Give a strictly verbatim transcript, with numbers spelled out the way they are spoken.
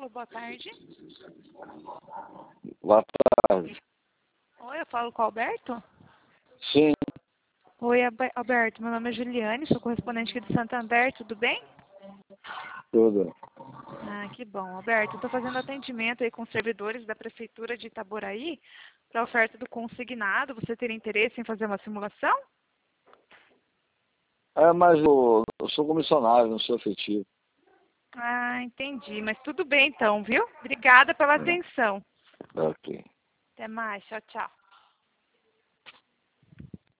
Alô, boa tarde. Boa tarde. Oi, eu falo com o Alberto? Sim, Oi, Albe- Alberto, meu nome é Juliane, sou correspondente aqui do Santander, tudo bem? tudo. Ah, que bom. Alberto, eu estou fazendo atendimento aí com os servidores da Prefeitura de Itaboraí para a oferta do consignado. Você teria interesse em fazer uma simulação? É, mas eu, eu sou comissionário, não sou efetivo. Ah, entendi. Mas tudo bem então, viu? Obrigada pela É, atenção. ok. Até mais. Tchau, tchau.